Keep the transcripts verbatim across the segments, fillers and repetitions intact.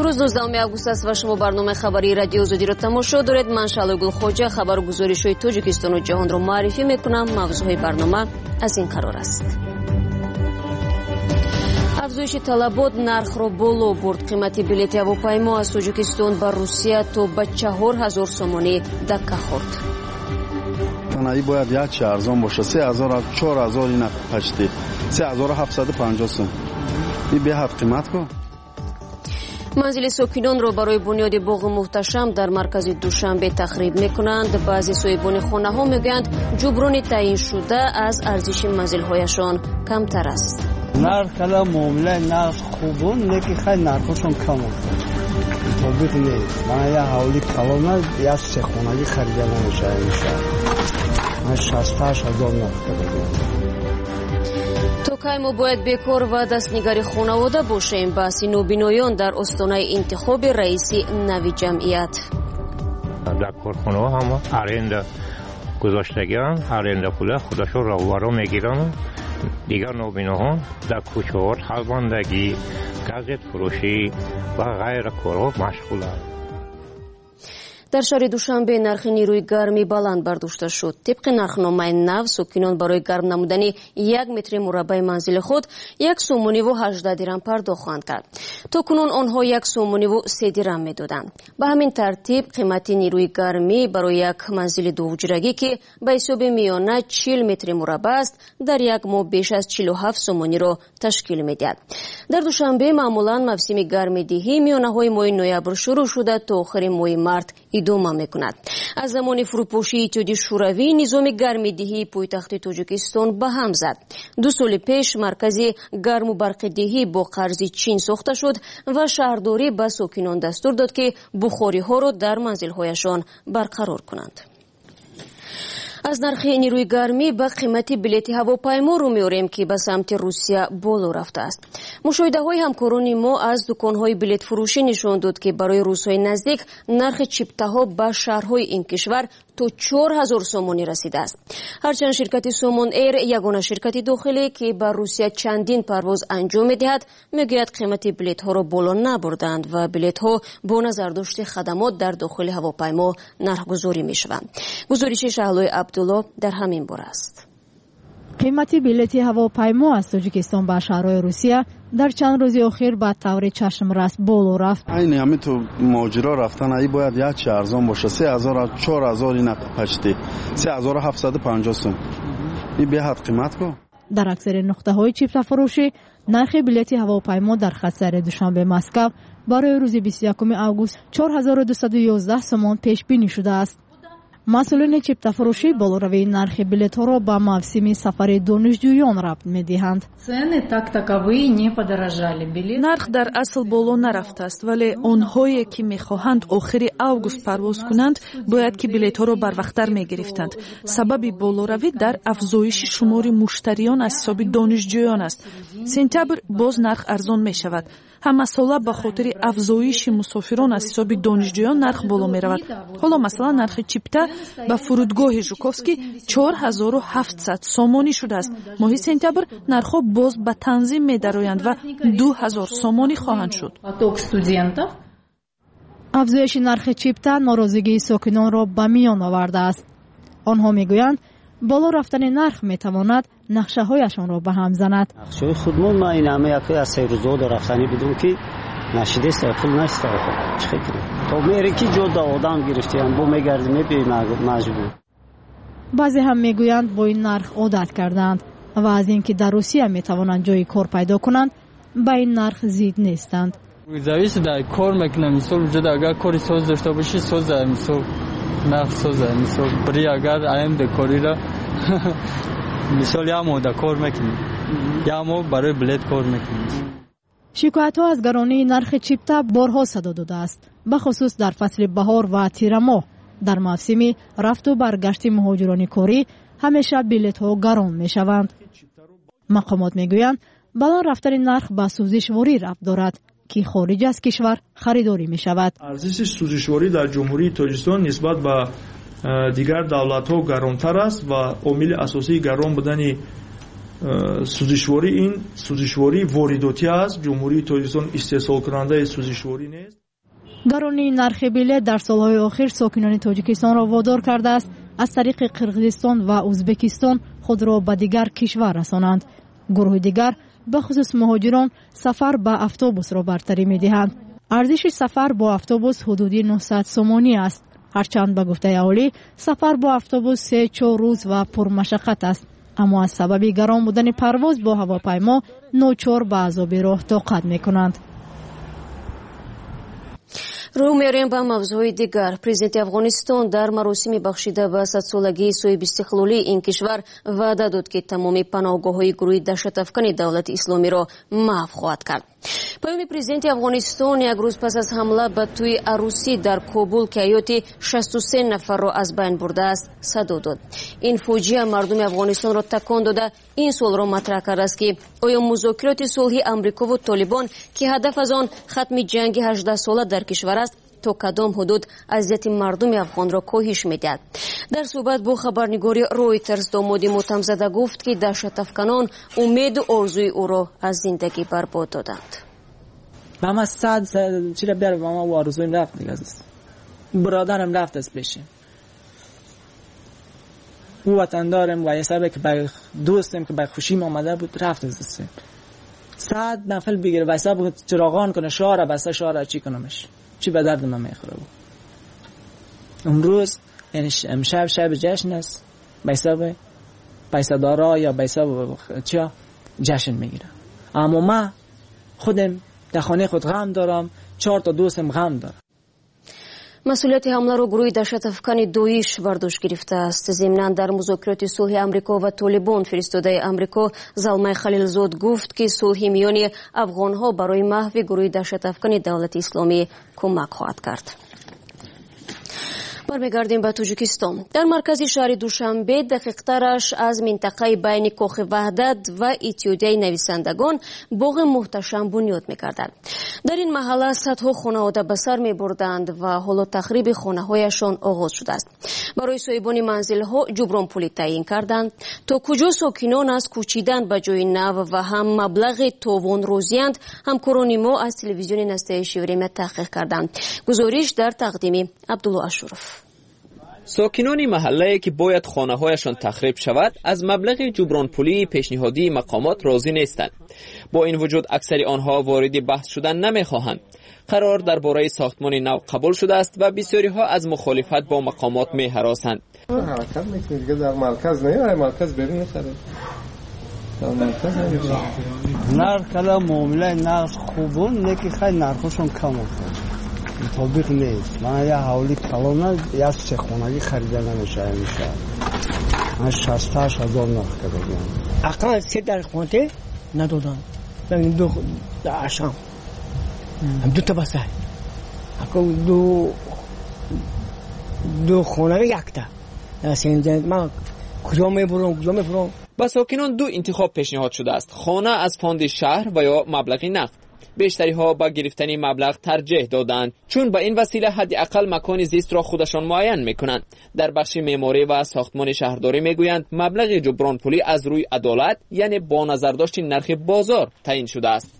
امروز نوزدهم آگوست است و شما برنامه خبری رادیو آزادی را تماشا دارید. من شالو خوجا خبرگزاری‌های تاجیکستان و جهان را معرفی میکنم. موضوع برنامه از این قرار است: افزایش طلبات نرخ را بالا برد. قیمت بلیط هواپیما از تاجیکستان به روسیه تا به چهار هزار سومانی دکه خورد. تنهایی باید یک چه ارزان باشه. سه هزار از چهار هزار این پشتی سه هزار و هفتصد و پنجاه سوم این به هفت قیمت کن. منزل ساکنان را برای بنیاد باغ محتشم در مرکز دوشنبه تخریب میکنند. بعضی صاحبان خانه ها میگویند جبران تعیین شده از ارزش منزل هایشان کمتر است. نرخ کلا معامله نرخ خوبون نکی خیلی نرخشون کم است. طبیعی نیست. من یه حوالی کلانه یه سه خونگی خریده نمیشه اینشا. من شصت هزار نرخ کردم. تا کی ما باید بیکار و دستنگاری خانواده باشیم؟ بحث نوبینایان در آستانه انتخاب رئیس نوی جمعیت. در کارخانه ها هم ارنده گذاشتگیان ارنده پول خودشون راهوارا میگیرن. دیگر نوبینایان در کوچه ها حلباندگی، گازت فروشی و غیر کارها مشغولند. در شهر دوشنبه نرخ نیروی گرمی بلند برداشته شد. طبق نرخنامه نو ساکنان برای گرم نمودن یک متر مربع منزل خود یک سومونی و هجده درم پرداخت خواهند کرد. تا کنون آنها یک سومونی و سه درم میدادند. به همین ترتیب قیمت نیروی گرمی برای یک منزل دو حجرگی که به حساب میانه چهل متر مربع است در یک ماه بیش از چهل و هفت سومونی را تشکیل میدهد. در دوشنبه معمولا موسم گرمادهی میانه های ماه نوامبر شروع شده تا آخر ماه مارت ادامه میکند. از زمان فروپاشی اتحادیه شوروی نظام گرمادهی پایتخت تاجیکستان به هم زد. دو سال پیش مرکز گرم و برقدهی با قرض چین ساخته شد و شهرداری به ساکنان دستور داد که بخاری ها را در منزل هایشان برقرار کنند. از نرخ نیروی گرمی به قیمت بلیط هواپیما رو میاریم که به سمت روسیه بالا رفته است. مشاهده های همکاران ما از دکان های بلیط فروشی نشان داد که برای روزهای نزدیک نرخ چیپته ها به شهرهای این کشور تا چهار هزار سومانی رسیده است. هرچند شرکت سومون ایر یگانه شرکت داخلی که به روسیه چندین پرواز انجام میدهد میگوید قیمت بلیط ها را بالا نبردند و بلیط ها با نظر داشت خدمات در داخل هواپیما نرخ گذاری میشوند. گزارش شهلای عبدالله در همین باره است. قیمت بلیط هواپیما از تاجیکستان به شهرهای روسیه در چند روز اخیر به طور چشم رس بالا رفت. این همین تو ماجرا رفتن ای باید یک چه ارزان باشه. سه هزار از چهار هزار این پشتی سه هزار و هفتصد و پنجاه سوم این به هفت قیمت کو. در اکثر نقطه های چیپته فروشی نرخ بلیط هواپیما در خط سیر دوشنبه مسکو برای روز بیست و یکم آگوست چهار هزار و دویست و یازده سوم پیش بینی شده است. مسئولین چیپته فروشی بالاروی نرخ بلیط ها را به موسم سفر دانشجویان ربط می‌دهند. نرخ در اصل بالا نرفته است ولی آنهایی که می‌خواهند آخر آگوست پرواز کنند باید که بلیط ها را بروقتر می‌گرفتند. سبب بالاروی در افزایش شمار مشتریان از حساب دانشجویان است. سپتامبر باز نرخ ارزان می‌شود. همه ساله به خاطر افزایش مسافران از حساب دانشجویان نرخ بالا می‌رود. حالا مثلا نرخ چیپته به فرودگاه ژوکوفسکی چهار هزار و هفتصد سومانی شده است. ماه سپتامبر نرخ‌ها باز به تنظیم می‌درآیند و دو هزار سومانی خواهند شد. افزایش نرخ چیپته ناراضگی ساکنان را به میان آورده است. آنها میگویند بالا رفتن نرخ میتواند نقشه هایشان را به هم زند. نقشه خودمون ما این همه یکی از سه روزه در رفتنی بدون که نشده سفل نشده چه کنیم تو میری که جدا آدم گرفتیم با میگردی میبینی مجبور. بعضی هم میگویند با این نرخ عادت کردند و از اینکه در روسیه میتوانند جای کار پیدا کنند با این نرخ زید نیستند. زاویس در کار میکنم مثلا وجود اگر کاری ساز داشته باشی ساز مثلا نرخ ساز مثلا بری اگر ایم دکاری را مثلا یا مو دکار میکنیم یا مو برای بلیط کار میکنیم. شکایت ها از گرانی نرخ چیپته بارها صدا داده است، به خصوص در فصل بهار و تیر ماه. در موسم رفت و برگشت مهاجران کاری همیشه بلیط ها گران می شوند. مقامات می گویند بلند رفتن نرخ به سوزشواری ربط دارد که خارج از کشور خریداری می شود. ارزش سوزشواری در جمهوری تاجیکستان نسبت به دیگر دولت ها گرانتر است و عامل اساسی گران بودن сӯзишворӣ ин сӯзишвории воридотӣ аст. ҷумҳурии тоҷикистон истеҳсолкунандаи сӯзишворӣ нест. гаронии нархи билет дар солҳои охир сокинони тоҷикистонро водор кардааст аз тариқи қирғизистон ва узбекистон худро ба дигар кишвар расонанд. гурӯҳи дигар бахусус муҳоҷирон сафар ба автобусро бартарӣ медиҳанд. арзиши сафар бо автобус ҳудуди нӯҳсад сомонӣ аст. ҳарчанд ба гуфтаи аҳолӣ сафар бо автобус се чор рӯз ва пурмашаққат аст, аммо аз сабаби гарон будани парвоз бо ҳавопаймо ночор ба азоби роҳ тоқат мекунанд. рӯ мерем ба мавзӯи дигар. президенти афғонистон дар маросими бахшида ба садсолагии соҳиби истиқлолии ин кишвар ваъда дод ки тамоми паноҳгоҳҳои гурӯҳи даҳшатафкани давлати исломиро маҳв хоҳад кард. паёми президенти афғонистон як рӯз пас аз ҳамла ба тӯи арӯсӣ дар Кобул ки ҳаёти шасту се нафарро аз байн бурдааст садо дод. ин фоҷиа мардуми афғонистонро такон дода ин суолро матраҳ кардааст ки оё музокироти сулҳи амрикову толибон ки ҳадаф аз он хатми ҷанги ҳаждаҳсола дар кишвар аст то кадом ҳудуд азияти мардуми афғонро коҳиш медиҳад. дар суҳбат бо хабарнигори Reuters домоди мотамзада гуфт ки даҳшатафканон умеду орзуи ӯро аз зиндагӣ барбод доданд. мама сад чира بیار ماما و آرزویم رفت دیگه از برادرم رفت از پیش او وطندارم و یه سبب که به دوستم که به خوشیم آمده بود رفت از دست صد نفل بگیره و سبب چراغان کنه شاره بسته شاره چی کنمش چی به درد من میخوره بود امروز یعنی امشب شب جشن است به حساب پیسه دارا یا به حساب چیا جشن میگیره اما من خودم در خانه خود غم دارم چهار تا دوستم غم دارم. масъулияти ҳамларо гурӯҳи даҳшатафкани доиш бардошт гирифтааст. зимнан дар музокироти сулҳи амрико ва толибон фиристодаи амрико Залмай Халилзод гуфт ки сулҳи миёни афғонҳо барои маҳви гурӯҳи даҳшатафкани давлати исломӣ кӯмак хоҳад кард. бармегардем ба Тоҷикистон. дар маркази шаҳри Душанбе дақиқтараш аз минтақаи байни Кохи Ваҳдат ва Иттиҳодияи нависандагон боғи муҳташам бунёд мекардад. дар ин маҳалла садҳо хонавода ба сар мебурданд ва ҳоло тахриби хонаҳояшон оғоз шудааст. барои соҳибони манзилҳо ҷубронпулӣ таъин карданд. то куҷо сокинон аз кӯчидан ба ҷои нав ва ҳам маблағи товон розиянд, ҳамкорони мо аз телевизиони настоящее время таҳқиқ карданд. гузориш дар тақдими Абдулло Ашуров. ساکنان محله که باید خانه‌هایشان تخریب شود از مبلغ جبرانپولی پیشنهادی مقامات راضی نیستند. با این وجود اکثر آنها وارد بحث شدن نمی‌خواهند. قرار درباره ساختمان نو قبول شده است و بسیاری‌ها از مخالفت با مقامات می‌هراسند. حرکت می‌کنید دیگه در مرکز نه، مرکز برین سر. در مرکز نرخ کلا معامله نرخ خوبون نکی خیلی نرخشون کم است. طبیق نیست. من یه حوالی کلانه یه سه خونگی خریده نمیشه میشه. من شصت هزار نرخ کردم. اقلا سه در خونته ندادم. من دو عشام. هم دو تا بسه. اکو دو دو خونگی یک تا. سینجن من کجا میبرم کجا میبرم. با ساکنان دو انتخاب پیشنهاد شده است. خانه از فاند شهر و یا مبلغ نقد. بیشتری ها با گرفتن مبلغ ترجیح دادند چون با این وسیله حداقل مکان زیست را خودشان معین میکنند. در بخش معماری و ساختمان شهرداری میگویند مبلغ جبران پولی از روی عدالت یعنی با نظر داشت نرخ بازار تعیین شده است.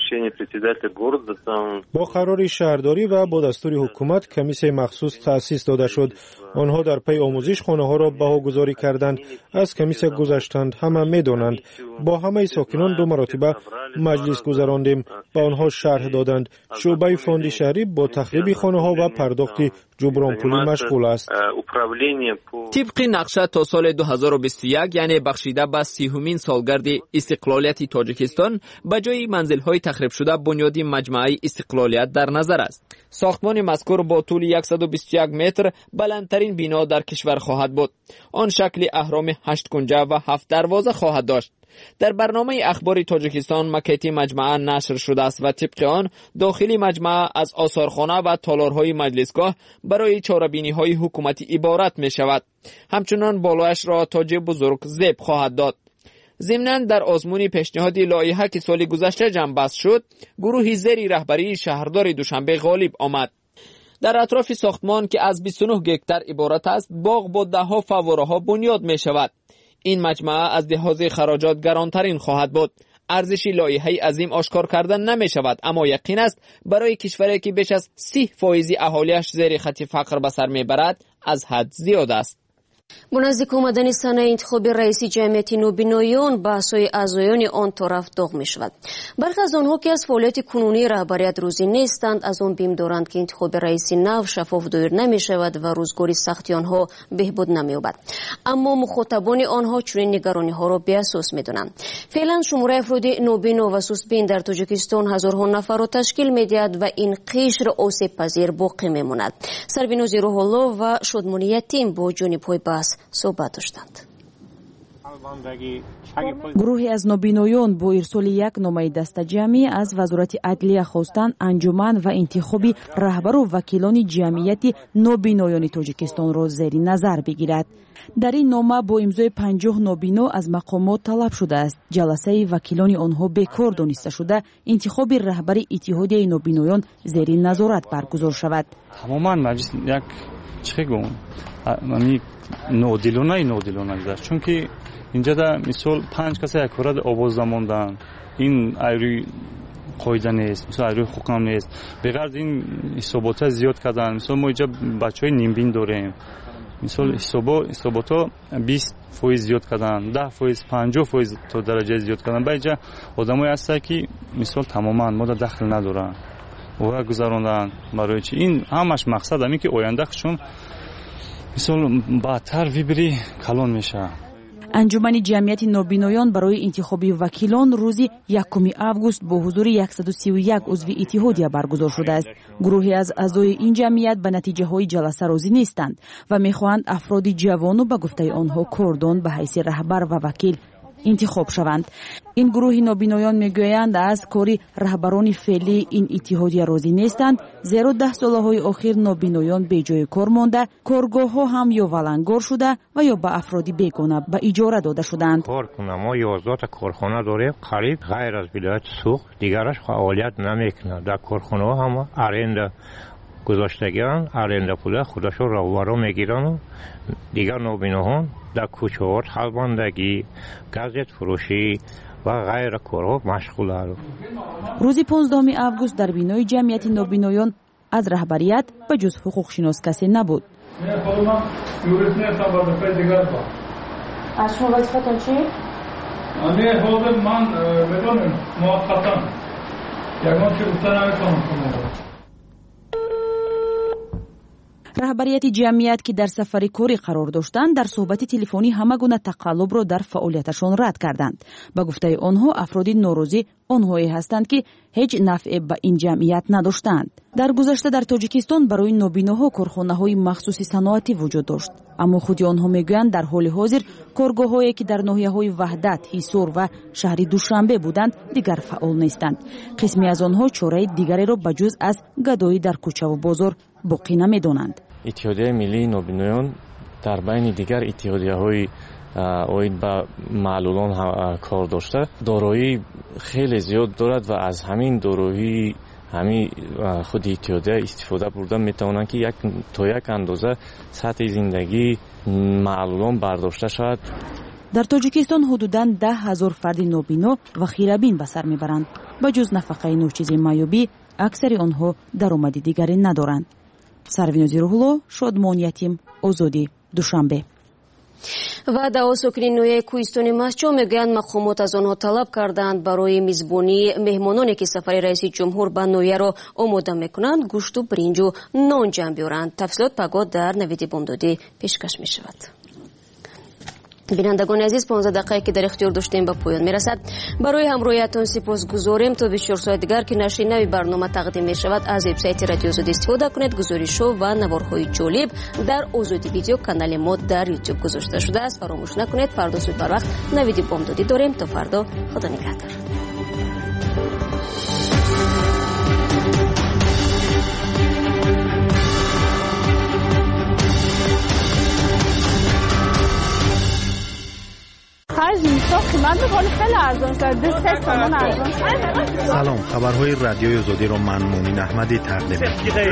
با قرار شهرداری و با دستور حکومت کمیسیون مخصوص تأسیس داده شد. آنها در پی آموزش خانه ها را بهاگذاری کردند. از کمیسیون گذشتند، همه میدانند. با همه ساکنان دو مرتبه مجلس گذراندیم، با آنها شرح دادند. شعبه فاند شهری با تخریب خانه ها و پرداخت جبران پولی مشغول است. طبق نقشه تا سال دو هزار و بیست و یک یعنی بخشیده به سیومین سالگرد استقلالیت تاجیکستان به جای منزل‌های تخریب شده بنیادی مجمع استقلالیت در نظر است. ساختمان مذکور با طول صد و بیست و یک متر بلندترین بنا در کشور خواهد بود. آن شکل اهرام هشت کنجه و هفت دروازه خواهد داشت. در برنامه اخبار تاجیکستان مکیت مجمع نشر شده است و طبق آن داخلی مجمع از آثارخانه و تالارهای مجلسگاه برای چاره‌بینی‌های حکومتی عبارت می شود. همچنان بالایش را تاج بزرگ زیب خواهد داد. ضمناً در آزمون پیشنهادی لایحه که سال گذشته جنبست شد، گروهی زیر رهبری شهردار دوشنبه غالب آمد. در اطراف ساختمان که از بیست و نه گکتار عبارت است، باغ با ده ها فواره ها بنیاد می شود. این مجموعه از لحاظ خراجات گرانترین خواهد بود. ارزش لایحه عظیم آشکار کردن نمی شود، اما یقین است برای کشوری که بیش از سی فیصد اهالیش زیر خط فقر به سر میبرد از حد زیاد است. با نزدیک آمدن سنه انتخاب رئیس جمعیت نوبینایان بحث‌های اعضایان آن طرف داغ می‌شود. برخی از آنها که از فعالیت کنونی رهبریت روزی نیستند از آن بیم دارند که انتخاب رئیس نو شفاف دایر نمی‌شود و روزگاری سختی آنها بهبود نمی‌یابد. اما مخاطبان آنها چنین نگرانی‌ها را بی‌اساس می‌دانند. فعلا شمار افراد نوبینا و سوسبین در تاجیکستان هزارها نفر را تشکیل می‌دهد و این قشر آسیب پذیر باقی می‌ماند. سربیناز روح‌الله و شادمانی یتیم با جانب‌های صحبت داشتند. گروهی از نوبینایان با ارسال یک نامه دسته‌جمعی از وزارت عدلیه خواستند انجمن و انتخابی رهبر و وکیلان جمعیت نوبینایان تاجیکستان را زیر نظر بگیرد. در این نامه با امضای پنجاه نوبینا از مقامات طلب شده است جلسه وکیلان آنها بیکار دانسته شده انتخاب رهبر اتحادیه نوبینایان زیر نظارت برگزار شود. تماما مجلس یک چه گویم ممی نودیلونه نودیلونه گذاشت، چون که اینجا در مثال پنج کسی یک کارد آواز نموندن، این ایروی قاعده نیست، مثلا ایروی حکم نیست، بغرض این حسابات زیاد کردن. مثلا ما اینجا بچه های نیمبین داریم، مثلا حسابا حساباتا بیست فیصد زیاد کردن، ده فیصد پنجاه فیصد تا درجه زیاد کردن. با اینجا آدمایی هستن که مثلا تماما ما دخل ندارن و گذراندن برای چی. این همش مقصد همین که آیندهشون مثلا بدتر ویبری کلان میشه. انجمن جمعیت نوبینایان برای انتخاب وکیلان روزی یکم آگوست با حضور صد و سی و یک عضو اتحادیه برگزار شده است. گروهی از اعضای این جمعیت به نتیجه های جلسه راضی نیستند و میخواهند افراد جوان و به گفته آنها کردان به حیث رهبر و وکیل انتخاب شوند. این گروه نوبینایان میگویند از کاری رهبران فعلی این اتحادیه راضی نیستند، زیرا ده ساله های اخیر نوبینایان به جای کار مانده، کارگاه ها هم یا ولنگار شده و یا به افرادی بیگانه به اجاره داده شدند. کارکنه ما یازده تا کارخانه داریم، قریب غیر از ولایت سوخت دیگرش فعالیت نمیکنه. در کارخانه ها هم ارنده گذاشتگیان، ارنده پول خودشون راهوارا میگیرن و دیگر نوبیناهان در کوچه‌ها حلباندگی، گازت فروشی و غیر کارها مشغول هستند. روز پانزدهم آگوست در بینای جمعیت نوبینایان از رهبریت به جز حقوق شناس کسی نبود. از شما وظیفتون چی؟ نه حاضر من میدونم موقتا یکان که بسته نمیکنم. رهبریت جمعیت که در سفر کاری قرار داشتند در صحبت تلفنی همه گونه تقلب را در فعالیتشان رد کردند. به گفته آنها افراد ناراضی آنهایی هستند که هیچ نفع به این جمعیت نداشتند. در گذشته در تاجیکستان برای نوبیناها کارخانه‌های مخصوص صنعتی وجود داشت، اما خود آنها میگویند در حال حاضر کارگاه‌هایی که در ناحیه‌های وحدت، حصار و شهر دوشنبه بودند دیگر فعال نیستند. قسمی از آنها چاره دیگری را بجز از گدایی در کوچه و بازار باقی نمی‌دانند. اتحادیه ملی نوبینایان در بین دیگر اتحادیه‌های اوید به معلولان کار داشته دارایی خیلی زیاد دارد و از همین دارایی همین خود اتحادیه استفاده برده میتوانند که یک تا یک اندازه سطح زندگی معلولان برداشته شود. در تاجیکستان حدوداً ده هزار فرد نوبینا و خیربین به سر میبرند. به جز نفقه نوچیز معیوبی اکثر آنها درآمد دیگری ندارند. سروینوزی روح‌الله، شادمان یتیم، آزادی، دوشنبه. و دعوا ساکنین نویه کوهستان مسجد میگویند مقامات از آنها طلب کردند برای میزبانی مهمانانی که سفر رئیس جمهور به نویه را آماده میکنند گوشت و برنج و نان جمع بیارند. تفصیلات پگاه در نوید بامدادی پیشکش میشود. بینندگان عزیز، پانزده دقیقه که در اختیار داشتیم به پایان میرسد. برای همراهیتان سپاسگزاریم. تا بیست و چهار ساعت دیگر که نشر نوی برنامه تقدیم می شود از وبسایت رادیو آزادی استفاده کنید. گزارش و نوارهای جالب در آزادی ویدیو کانال ما در یوتیوب گذاشته شده است. فراموش نکنید فردا صبح بر وقت نوید بامدادی داریم. تا فردا، خدا نگهدار. هر زمستان من می‌کنم خیلی ارزان شده سه تومن ارزان شده. سلام، خبرهای رادیوی آزادی رو من مؤمن احمدی تقدیم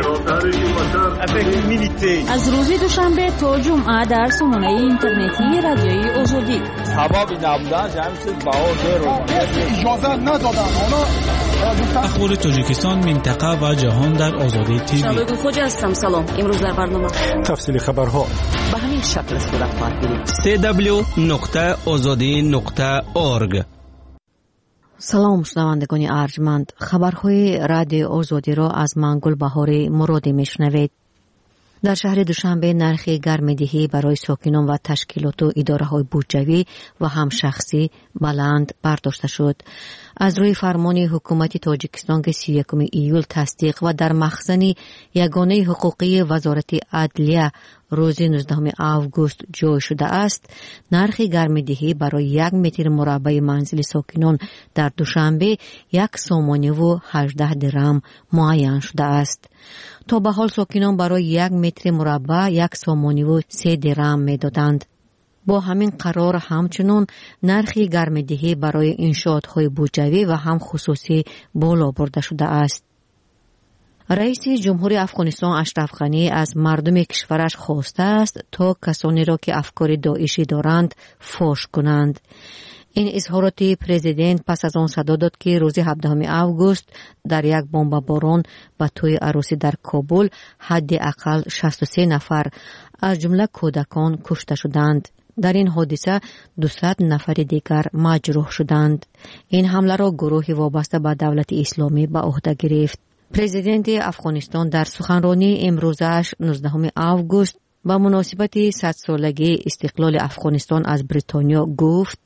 می‌کنم. از روز دوشنبه تا جمعه در سامانه اینترنتی رادیوی آزادی. سبب نبودن همین چیز بهار رو اجازه ندادن. اخبار تاجیکستان، منطقه و جهان در آزادی تیوی. شباب خوش هستم. سلام. امروز در برنامه تفصیل خبرها به همین شکل صورت خواهد گرفت. سی دبلیو نقطه آزادی نقطه اورگ. سلام شنوندگان ارجمند، خبرهای رادیو آزادی را از من گلبهار مرادی میشنوید. در شهر دوشنبه نرخ گرمدهی برای ساکنان و تشکیلات و اداره‌های بودجوی و هم شخصی بلند برداشته شد. از روی فرمان حکومت تاجیکستان که سی و یکم ایول تصدیق و در مخزن یگانه حقوقی وزارت عدلیه روز نوزدهم آگوست جای شده است، نرخ گرمدهی برای یک متر مربع منزل ساکنان در دوشنبه یک سومانی و هجده درم معین شده است. تا به حال ساکنان برای یک متر مربع یک سومانی و سه درم می دادند. با همین قرار همچنان نرخ گرمدهی برای انشاءات‌های بودجوی و هم خصوصی بالا برده شده است. رئیس جمهوری افغانستان اشرف غنی از مردم کشورش خواسته است تا کسانی را که افکار داعشی دارند فاش کنند. این اظهارات پرزیدنت پس از آن صدا داد که روز هفدهم آگوست در یک بمباران به توی عروسی در کابل حداقل شصت و سه نفر از جمله کودکان کشته شدند. در این حادثه دویست نفر دیگر مجروح شدند. این حمله را گروهی وابسته به دولت اسلامی به عهده گرفت. پرزیدنت افغانستان در سخنرانی امروزش نوزدهم آگوست به مناسبت صد سالگی استقلال افغانستان از بریتانیا گفت: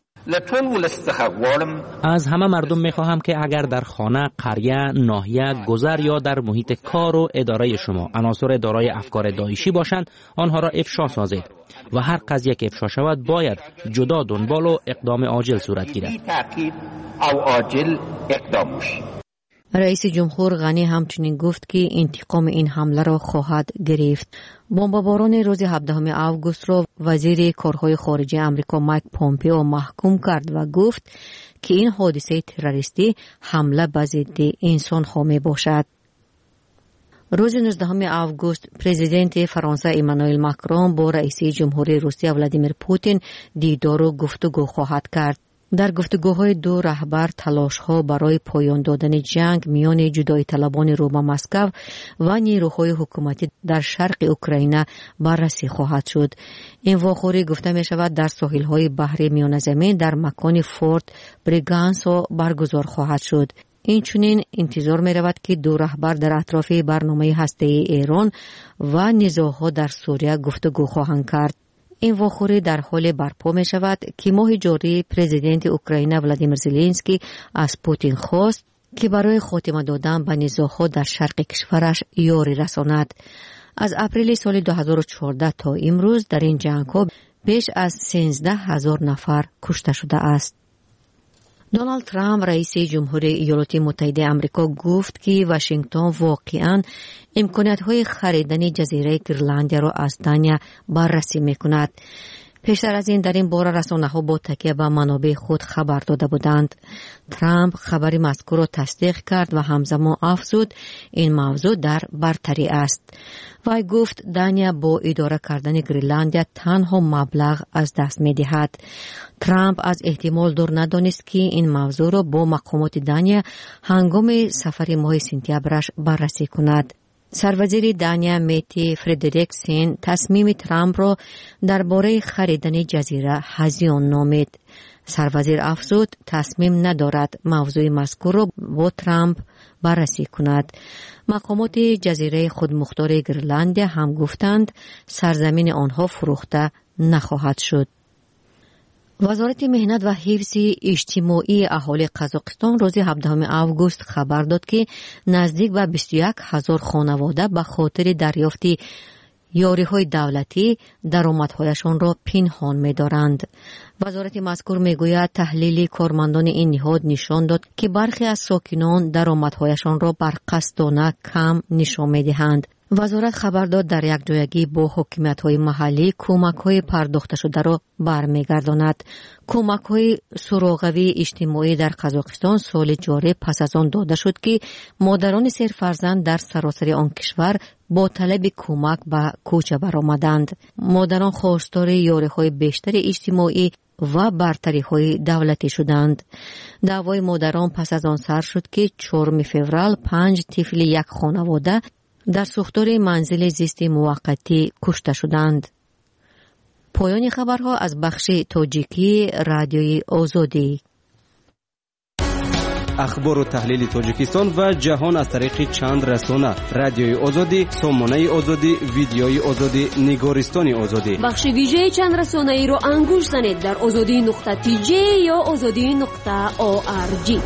از همه مردم میخواهم که اگر در خانه، قریه، ناحیه، گذر یا در محیط کار و اداره شما عناصر دارای افکار داعشی باشند، آنها را افشا سازید و هر قضیه که افشا شود باید جدا دنبال و اقدام عاجل صورت گیرد. رئیس جمهور غنی همچنین گفت که انتقام این حمله را خواهد گرفت. بمباران روز هفدهم آگوست را وزیر کارهای خارجه آمریکا مایک پومپئو محکوم کرد و گفت که این حادثه تروریستی حمله به ضد انسان ها می باشد. روز نوزدهم آگوست پرزیدنت فرانسه ایمانوئل ماکرون با رئیس جمهوری روسیه ولادیمیر پوتین دیدار و گفتگو خواهد کرد. در گفتگوهای دو رهبر تلاش‌ها برای پایان دادن جنگ میان جدایی طلبان روم و مسکو و نیروهای حکومتی در شرق اوکراین بررسی خواهد شد. این واخوری گفته می شود در ساحل‌های بحر میانه زمین در مکان فورت بریگانسو برگزار خواهد شد. این چنین انتظار می رود که دو رهبر در اطراف برنامه هسته‌ای ایران و نزاع‌ها در سوریه گفتگو خواهند کرد. این واخوری در حال برپا می شود که ماه جاری پرزیدنت اوکراین ولادیمیر زلنسکی از پوتین خواست که برای خاتمه دادن به نزاع‌ها در شرق کشورش یاری رساند. از اپریل سال دو هزار و چهارده تا امروز در این جنگ‌ها بیش از سیزده هزار نفر کشته شده است. دونالد ترامپ رئیس جمهوری ایالات متحده آمریکا گفت که واشنگتن واقعاً امکانات‌های خریدن جزیره گرینلند را از دنیا بررسی می‌کند. پیشتر از این در این باره رسانه‌ها با تکیه به منابع خود خبر داده بودند. ترامپ خبری مذکور را تصدیق کرد و همزمان افزود این موضوع در برتری است. وی گفت دنیا با اداره کردن گرینلند تنها مبلغ از دست می‌دهد. ترامپ از احتمال دور ندانست که این موضوع را با مقامات دنیا هنگام سفر ماه سپتامبرش بررسی کند. سروزیر دنیا میتی فردریکسن تصمیم ترامپ را درباره خریدن جزیره هزیان نامید. سروزیر افزود تصمیم ندارد موضوع مذکور را با ترامپ بررسی کند. مقامات جزیره خودمختار گرینلند هم گفتند سرزمین آنها فروخته نخواهد شد. وزارت مهنت و حفظ اجتماعی اهالی قزاقستان روز هفدهم آگوست خبر داد که نزدیک به بیست و یک هزار خانواده به خاطر دریافت یاری‌های دولتی درآمدهایشان را پنهان می‌دارند. وزارت مذکور می‌گوید تحلیل کارمندان این نهاد نشان داد که برخی از ساکنان درآمدهایشان را بر قسطانه کم نشان می‌دهند. وزارت خبر داد در یک جایگی با حکومت‌های محلی کمک‌های پرداخته شده را برمیگرداند. کمک‌های سوراغوی اجتماعی در قزاقستان سال جاری پس از آن داده شد که مادران سه فرزند در سراسر آن کشور با طلب کمک به کوچه برآمدند. مادران خواستار یاری‌های بیشتر اجتماعی و برتری‌های دولتی شدند. دعوای مادران پس از آن سر شد که چهارم فوریه پنج طفل یک خانواده در ساختار منزل زیست موقتی کشته شدند. پایان خبرها از بخش تاجیکی رادیوی آزادی. اخبار و تحلیل تاجیکستان و جهان از طریق چند رسانه: رادیوی آزادی، سامانه آزادی، ویدیوی آزادی، نگارستان آزادی. بخش ویژه چند رسانه ای رو انگوش زنید در آزادی نقطه تی جی یا آزادی نقطه او آر جی.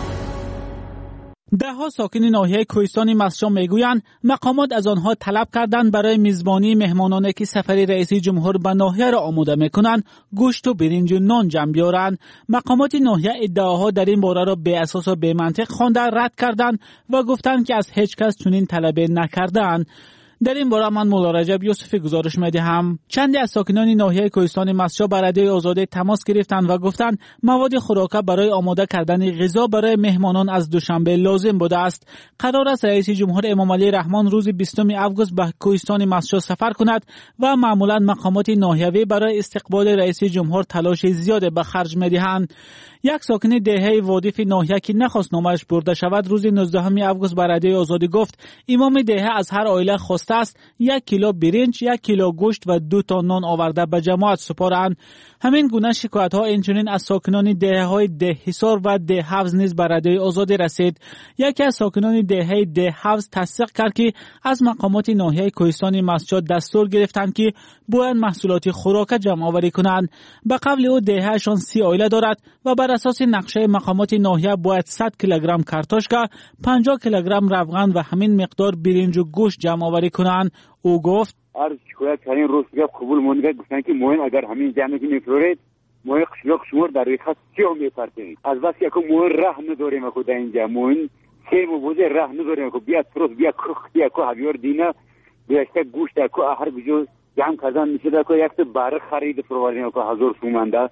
ده ها ساکن ناحیه کوهستان مسجد میگویند مقامات از آنها طلب کردند برای میزبانی مهمانانی که سفر رئیس جمهور به ناحیه را آماده میکنند گوشت و برنج و نان جمع بیارند. مقامات ناحیه ادعاها در این باره را بی اساس و بی منطق خوانده رد کردند و گفتند که از هیچ کس چنین طلب نکردند. در این باره من مولا رجب یوسفی گزارش می‌دهم. چندی از ساکنان ناحیه کوهستان مسجد با رادیوی آزادی تماس گرفتند و گفتند مواد خوراکه برای آماده کردن غذا برای مهمانان از دوشنبه لازم بوده است. قرار است رئیس جمهور امام علی رحمان روز بیستم آگوست به کوهستان مسجد سفر کند و معمولا مقامات ناحیوی برای استقبال رئیس جمهور تلاش زیاد به خرج می‌دهند. یک ساکن دهه وادی ناحیه که نخواست نامش برده شود روز نوزدهم آگوست به رادیوی آزادی گفت امام دهه از هر عائله خواسته است یک کیلو برنج، یک کیلو گوشت و دو تا نان آورده به جماعت سپارند. همین گونه شکایت ها اینچنین از ساکنان دهه های ده حصار و ده حوض نیز به رادیوی آزادی رسید. یکی از ساکنان دهه ده حوض تصدیق کرد که از مقامات ناحیه کوهستان مسجد دستور گرفتند که باید محصولات خوراک جمع آوری کنند. به قول او دههشان سی عائله دارد و بر اساس نقشه مقامات ناحیه باید صد کیلوگرم کارتوشکا، پنجاه کیلوگرم روغن و همین مقدار برنج و گوشت جمع آوری کنند. او گفت هر شکایت کردن روز گفت قبول مونده گفتن که مهم اگر همین جمعی میفرورید مهم قشلاق شمور در ریخت سیاه میپرتید از بس که مهم راه نداریم اکو در اینجا مهم سه مبوزه راه نداریم اکو بیا تروس بیا کخ بیا که هاویار دینه بیاشته گوشت اکو هر بجو جمع کردن میشه اکو یک تا باره خرید فروردیم اکو هزار سومنده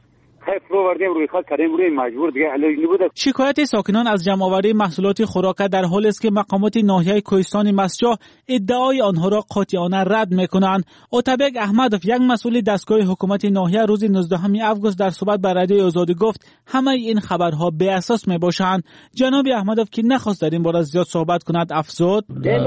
شکایت ساکنان از جمع‌آوری محصولات خوراک در حالی است که مقامات ناحیه کوهستان مسجد ادعای آنها را قاطعانه رد می‌کنند. اتابک احمدوف یک مسئول دستگاه حکومت ناحیه روز نوزدهم آگوست در صحبت با رادیوی آزادی گفت همه این خبرها بی اساس میباشند. جناب احمدوف که نخواست در این باره زیاد صحبت کند افزود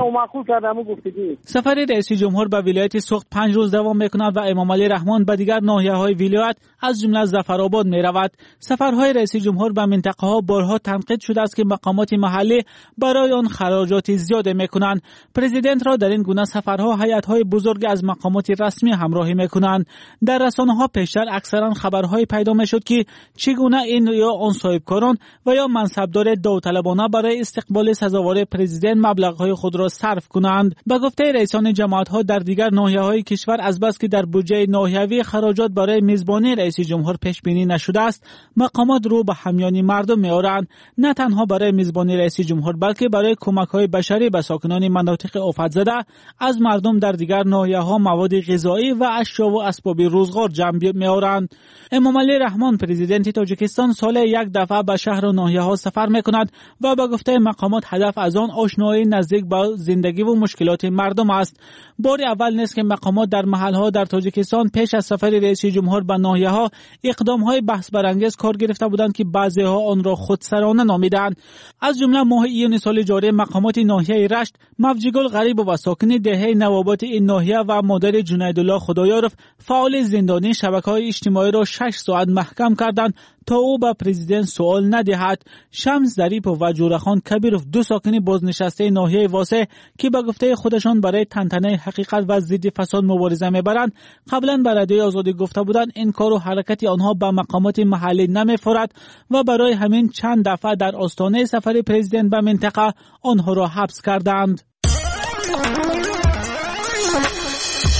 سفر رئیس جمهور به ولایت سوخت پنج روز دوام می‌کند و امام علی رحمان به دیگر ناحیه‌های ولایت از جمله ظفرآباد می رود. سفرهای رئیس جمهور به منطقه ها بارها تنقید شده است که مقامات محلی برای آن خراجات زیاد می کنند. پرزیدنت را در این گونه سفرها هیئت‌های بزرگ از مقامات رسمی همراهی می کنند. در رسانه ها پیشتر اکثرا خبرهای پیدا می شد که چگونه این یا آن صاحبکاران و یا منصبدار داوطلبانه برای استقبال سزاوار پرزیدنت مبلغ‌های خود را صرف کنند. به گفته رئیسان جماعت‌ها در دیگر ناحیه‌های کشور از بس که در بودجه ناحیوی خراجات برای میزبانی رئیس جمهور پیش بینی نشده است، مقامات رو به همیانی مردم می‌آورند، نه تنها برای میزبانی رئیس جمهور بلکه برای کمک‌های بشری به ساکنان مناطق آفت زده از مردم در دیگر ناحیه‌ها مواد غذایی و اشیا و اسباب روزگار جمع می‌آورند. امام علی رحمان پرزیدنت تاجیکستان سال یک دفعه به شهر و ناحیه‌ها سفر می‌کند و به گفته مقامات هدف از آن آشنایی نزدیک با زندگی و مشکلات مردم است. بار اول نیست که مقامات در محل‌ها در تاجیکستان پیش از سفر رئیس جمهور به ناحیه‌ها اقدام‌های بحث برانگیز کار گرفته بودند که بعضی‌ها آن را خودسرانه نامیدند. از جمله ماه ایون سال جاری مقامات ناحیه رشت مفجیگل غریب و ساکن دهه نوابات این ناحیه و مادر جنیدالله خدایارف فعال زندانی شبکه‌های اجتماعی را شش ساعت محکم کردند تا او به پرزیدنت سوال ندهد. شمس ظریف و جورخان کبیروف دو ساکن بازنشسته ناحیه واسه که به گفته خودشان برای تنتنه حقیقت و ضد فساد مبارزه میبرند قبلا به رادیوی آزادی گفته بودند این کار و حرکت آنها به مقامات محلی نمیخورد و برای همین چند دفعه در آستانه سفر پرزیدنت به منطقه آنها را حبس کردند.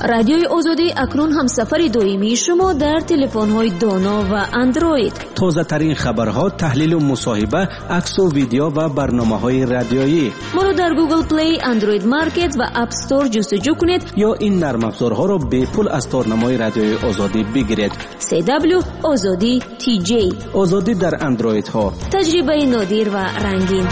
رادیوی آزادی اکنون هم سفر دائمی شما در تلفن‌های دانا و اندروید. تازه ترین خبرها، تحلیل و مصاحبه، عکس و ویدیو و برنامه‌های رادیویی. ما رو در گوگل پلی، اندروید مارکت و اپ استور جستجو کنید یا این نرم افزارها رو به پول از تارنمای رادیوی آزادی بگیرید. سی دبلیو آزادی تی جی. آزادی در اندروید ها. تجربه نادر و رنگین.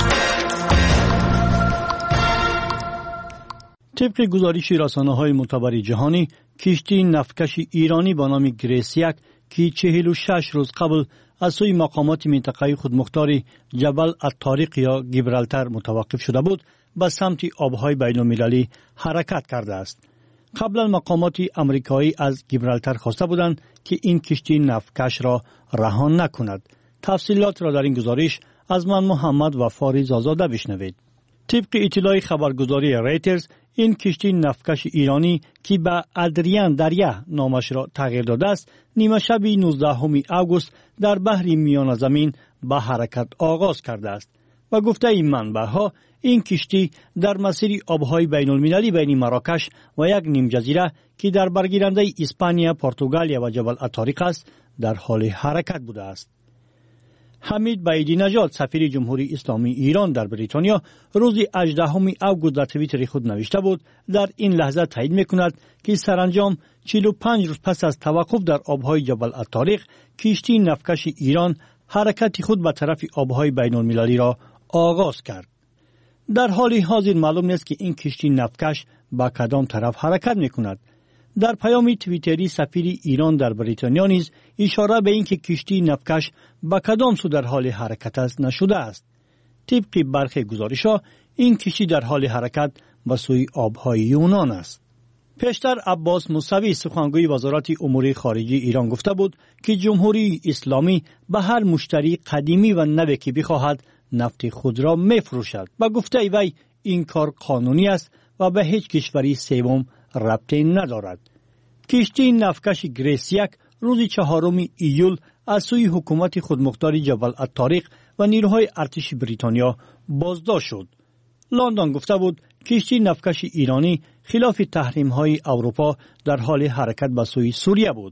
طبق گزارش رسانه‌های معتبر جهانی، کشتی نفتکش ایرانی با نام گریسیک که چهل و شش روز قبل از سوی مقامات منطقه خودمختار جبل الطارق یا گیبرالتر متوقف شده بود، به سمت آبهای بین المللی حرکت کرده است. قبلا مقامات امریکایی از گیبرالتر خواسته بودند که این کشتی نفتکش را رها نکند. تفصیلات را در این گزارش از من محمد و فاریز آزاده بشنوید. طبق اطلاع خبرگزاری ریترز، این کشتی نفتکش ایرانی که به ادریان دریا نامش را تغییر داده است، نیمه شب نوزدهم اوگوست در بحر میان زمین به حرکت آغاز کرده است. و گفته این منبع‌ها، این کشتی در مسیر آبهای بین المللی بین مراکش و یک نیم جزیره که در برگیرنده اسپانیا، پرتغالیا و جبل الطارق است، در حال حرکت بوده است. حمید بعیدی نژاد، سفیر جمهوری اسلامی ایران در بریتانیا، روز هجدهم اوگوست در توییتر خود نوشته بود: در این لحظه تایید می‌کند که سرانجام چهل و پنج روز پس از توقف در آبهای جبل الطارق، کشتی نفتکش ایران حرکت خود به طرف آبهای بین المللی را آغاز کرد. در حال حاضر معلوم نیست که این کشتی نفتکش به کدام طرف حرکت می‌کند. در پیام توییتری سفیر ایران در بریتانیا نیز اشاره به اینکه کشتی نفتکش به کدام سو در حال حرکت است نشده است. طبق برخی گزارش‌ها، این کشتی در حال حرکت به سوی آب‌های یونان است. پیشتر عباس موسوی، سخنگوی وزارت امور خارجه ایران، گفته بود که جمهوری اسلامی به هر مشتری قدیمی و نوی که بخواهد نفت خود را می‌فروشد. با گفته وی این کار قانونی است و به هیچ کشوری سوم ربطی ندارد. کشتی نفتکش گریسیک روز چهارم ایول از سوی حکومت خودمختار جبل الطارق و نیروهای ارتش بریتانیا بازداشت شد. لندن گفته بود کشتی نفتکش ایرانی خلاف تحریم‌های اروپا در حال حرکت به سوی سوریه بود.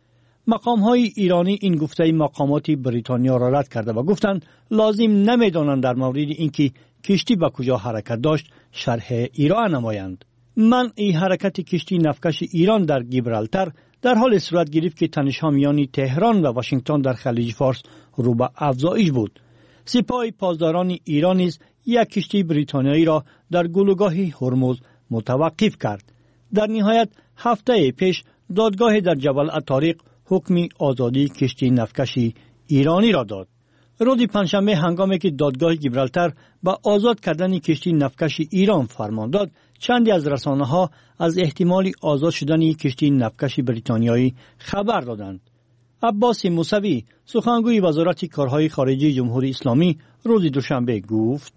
مقام‌های ایرانی این گفته مقامات بریتانیا را رد کرده و گفتند لازم نمی‌دانند در مورد اینکه کشتی به کجا حرکت داشت شرح ارائه نمایند. منع حرکت کشتی نفتکش ایران در گیبرالتر در حال صورت گرفت که تنش‌ها میان تهران و واشنگتن در خلیج فارس رو به افزایش بود. سپاه پاسداران ایران نیز یک کشتی بریتانیایی را در گلوگاه هرمز متوقف کرد. در نهایت هفته پیش دادگاه در جبل الطارق حکم آزادی کشتی نفتکش ایرانی را داد. روز پنجشنبه هنگامی که دادگاه گیبرالتر با آزاد کردن کشتی نفتکش ایران فرمان داد، چندی از رسانه‌ها از احتمال آزاد شدن کشتی نفتکش بریتانیایی خبر دادند. عباس موسوی، سخنگوی وزارت کارهای خارجه جمهوری اسلامی، روز دوشنبه گفت: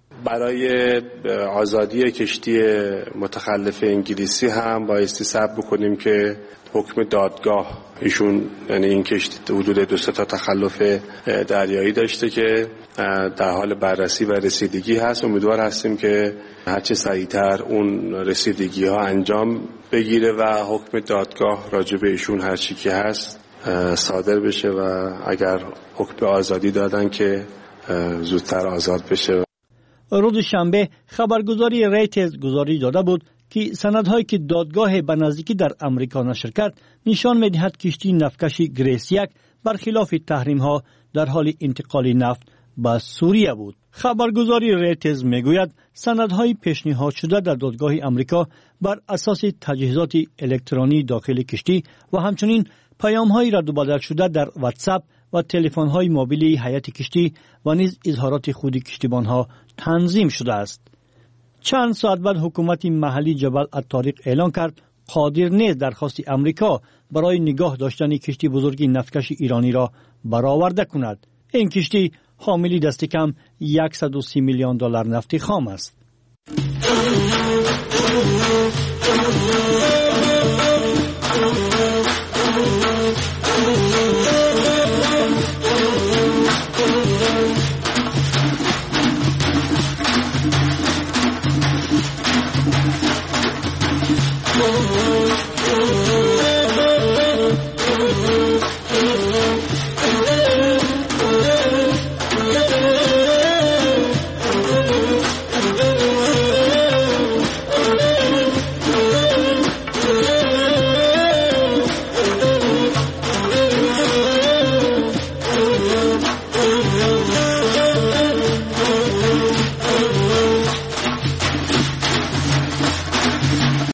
برای آزادی کشتی متخلف انگلیسی هم بایستی صبر بکنیم که حکم دادگاه ایشون، یعنی این کشتی حدود دو سه تا تخلف دریایی داشته که در حال بررسی و رسیدگی هست. امیدوار هستیم که هرچه سریعتر اون رسیدگی ها انجام بگیره و حکم دادگاه راجع به ایشون هرچی که هست صادر بشه و اگر حکم آزادی دادن که زودتر آزاد بشه. روز شنبه خبرگزاری ریترز گزارش داده بود که سندهایی که دادگاه به نزدیکی در امریکا نشر کرد نشان می‌دهد کشتی نفتکش گریسیک برخلاف تحریم‌ها در حال انتقال نفت به سوریه بود. خبرگزاری ریترز میگوید سندهای پیشنهاد شده در دادگاه امریکا بر اساس تجهیزات الکترونی داخل کشتی و همچنین پیام‌های رد و بدل شده در واتساپ و تلفن‌های موبیلی هیئت کشتی و نیز اظهارات خود کشتیبان‌ها تنظیم شده است. چند ساعت بعد حکومت محلی جبل الطارق اعلان کرد قادر نیست درخواست امریکا برای نگاه داشتن کشتی بزرگ نفتکش ایرانی را برآورده کند. این کشتی حامل دست کم صد و سی میلیون دلار نفت خام است. Oh